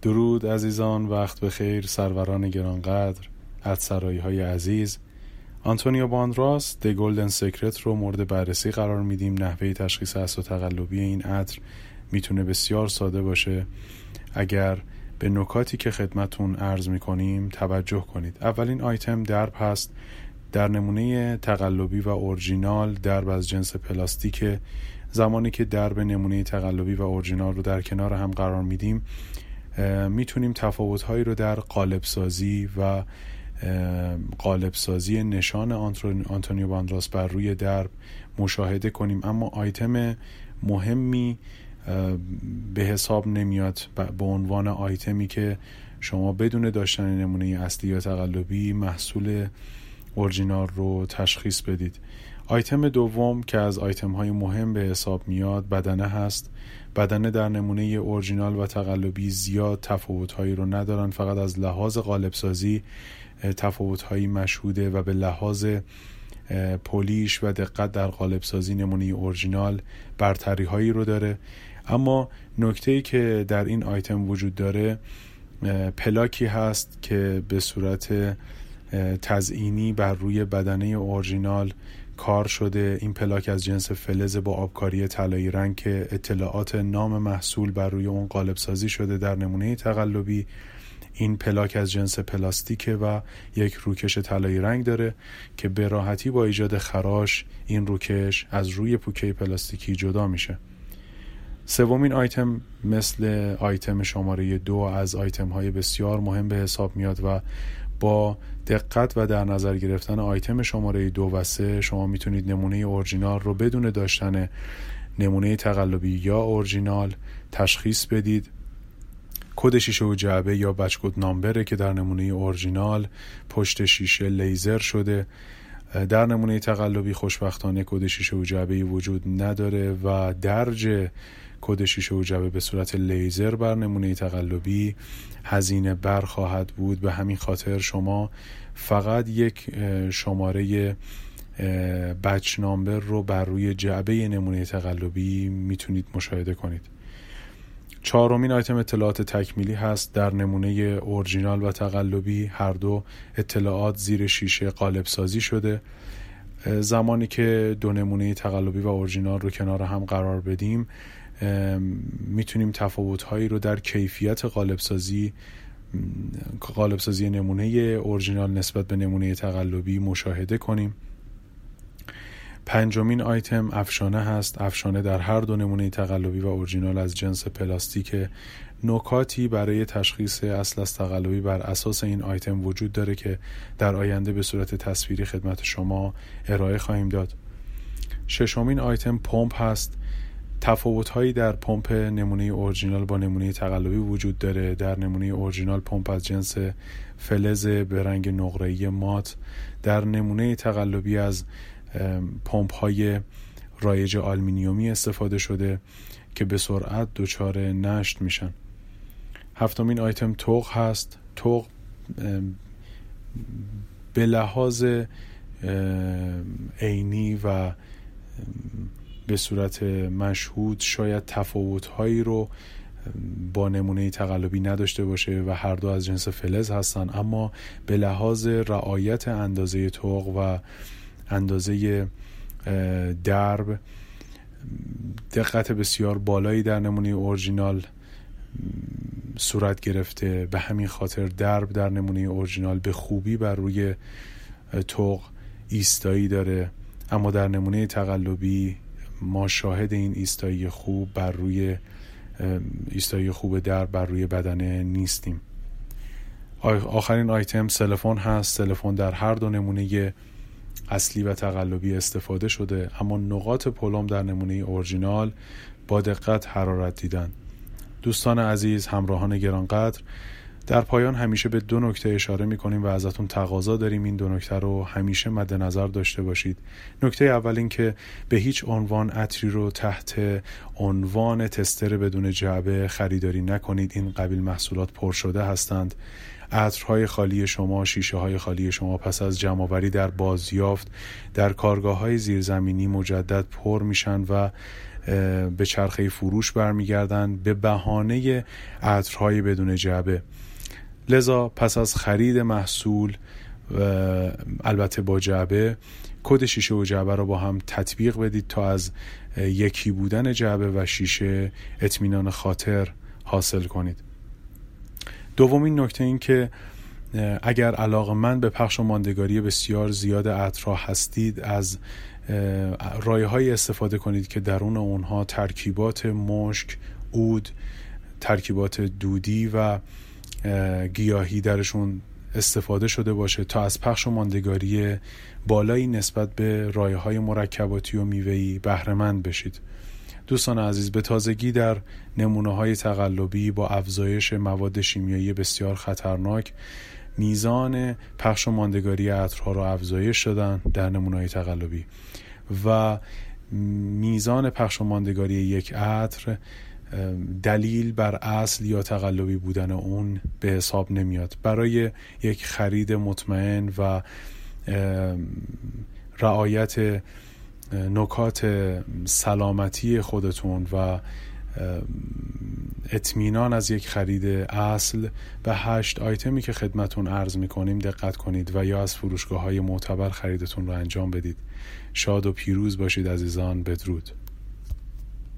درود عزیزان، وقت بخیر سروران گرانقدر، عطرسرایی‌های عزیز. آنتونیو باندراس د گلدن سیکرت رو مورد بررسی قرار میدیم. نحوه تشخیص اصل تقلبی این عطر میتونه بسیار ساده باشه اگر به نکاتی که خدمتون عرض میکنیم توجه کنید. اولین آیتم درب هست. در نمونه تقلبی و اورجینال درب از جنس پلاستیک. زمانی که درب نمونه تقلبی و اورجینال رو در کنار هم قرار میدیم میتونیم تفاوت‌هایی رو در قالب‌سازی و قالب‌سازی نشان آنتونیو باندراس بر روی درب مشاهده کنیم، اما آیتم مهمی به حساب نمیاد به عنوان آیتمی که شما بدون داشتن نمونه اصلی یا تقلبی محصول اورجینال رو تشخیص بدید. آیتم دوم که از آیتم‌های مهم به حساب میاد بدنه هست. بدنه در نمونه اورجینال و تقلبی زیاد تفاوت‌هایی رو ندارن، فقط از لحاظ قالب‌سازی تفاوت‌هایی مشهوده و به لحاظ پولیش و دقت در قالب‌سازی نمونه اورجینال برتری‌هایی رو داره. اما نکته‌ای که در این آیتم وجود داره پلاکی هست که به صورت تزئینی بر روی بدنه اورجینال کار شده. این پلاک از جنس فلز با آبکاری طلایی رنگ که اطلاعات نام محصول بر روی اون قالب سازی شده. در نمونه تقلبی این پلاک از جنس پلاستیکه و یک روکش طلایی رنگ داره که به راحتی با ایجاد خراش این روکش از روی پوکه پلاستیکی جدا میشه. سومین آیتم مثل آیتم شماره 2 از آیتم های بسیار مهم به حساب میاد و با دقت و در نظر گرفتن آیتم شماره 2 و 3 شما میتونید نمونه اورجینال رو بدون داشتن نمونه تقلبی یا اورجینال تشخیص بدید. کد شیشه و جعبه یا بچ کد نامبره که در نمونه اورجینال پشت شیشه لیزر شده. در نمونه تقلبی خوشبختانه کد شیشه و جعبه وجود نداره و درج کد شیشه و جعبه به صورت لیزر بر نمونه تقلبی هزینه بر خواهد بود. به همین خاطر شما فقط یک شماره بچ نامبر رو بر روی جعبه نمونه تقلبی میتونید مشاهده کنید. چهارمین آیتم اطلاعات تکمیلی هست. در نمونه اورجینال و تقلبی هر دو اطلاعات زیر شیشه قالب سازی شده. زمانی که دو نمونه تقلبی و اورجینال رو کنار هم قرار بدیم میتونیم تفاوت‌هایی رو در کیفیت قالب‌سازی نمونه اورجینال نسبت به نمونه تقلبی مشاهده کنیم. پنجمین آیتم افشانه هست. افشانه در هر دو نمونه تقلبی و اورجینال از جنس پلاستیک. نکاتی برای تشخیص اصل از تقلبی بر اساس این آیتم وجود داره که در آینده به صورت تصویری خدمت شما ارائه خواهیم داد. ششمین آیتم پمپ هست. تفاوت‌هایی در پمپ نمونه اورجینال با نمونه تقلبی وجود داره. در نمونه اورجینال پمپ از جنس فلز به رنگ نقره‌ای مات. در نمونه تقلبی از پمپ‌های رایج آلومینیومی استفاده شده که به سرعت دچار نشت میشن. هفتمین آیتم توق هست. توق به لحاظ عینی و به صورت مشهود شاید تفاوت‌هایی رو با نمونه تقلبی نداشته باشه و هر دو از جنس فلز هستن، اما به لحاظ رعایت اندازه توق و اندازه درب دقت بسیار بالایی در نمونه اورجینال صورت گرفته. به همین خاطر درب در نمونه اورجینال به خوبی بر روی توق ایستایی داره، اما در نمونه تقلبی ما شاهد این ایستایی خوب درب بر روی بدنه نیستیم. آخرین آیتم سلفون هست. سلفون در هر دو نمونه اصلی و تقلبی استفاده شده، اما نقاط پلم در نمونه اورجینال با دقت حرارت دیدن. دوستان عزیز، همراهان گرانقدر، در پایان همیشه به دو نکته اشاره می‌کنیم و ازتون تقاضا داریم این دو نکته رو همیشه مد نظر داشته باشید. نکته اول این که به هیچ عنوان عطری رو تحت عنوان تستر بدون جعبه خریداری نکنید. این قبیل محصولات پر شده هستند. عطرهای خالی شما، شیشه های خالی شما پس از جمع‌آوری در بازیافت در کارگاه‌های زیرزمینی مجدد پر میشن و به چرخه فروش برمیگردن به بهانه عطرهای بدون جعبه. لذا پس از خرید محصول البته با جعبه، کد شیشه و جعبه رو با هم تطبیق بدید تا از یکی بودن جعبه و شیشه اطمینان خاطر حاصل کنید. دومین نکته این که اگر علاقه‌مند به پخش و ماندگاری بسیار زیاد عطرها هستید، از رایه‌هایی استفاده کنید که درون اونها ترکیبات مشک، عود، ترکیبات دودی و گیاهی درشون استفاده شده باشه تا از پخش و ماندگاری بالایی نسبت به رایه‌های مرکباتی و میوه‌ای بهره مند بشید. دوستان عزیز، به تازگی در نمونه‌های تقلبی با افزایش مواد شیمیایی بسیار خطرناک میزان پخش و ماندگاری عطرها را افزایش دادن در نمونه‌های تقلبی و میزان پخش و ماندگاری یک عطر دلیل بر اصل یا تقلبی بودن اون به حساب نمیاد. برای یک خرید مطمئن و رعایت نکات سلامتی خودتون و اطمینان از یک خرید اصل به 8 آیتمی که خدمتون عرض میکنیم دقت کنید و یا از فروشگاه‌های معتبر خریدتون رو انجام بدید. شاد و پیروز باشید عزیزان. بدرود.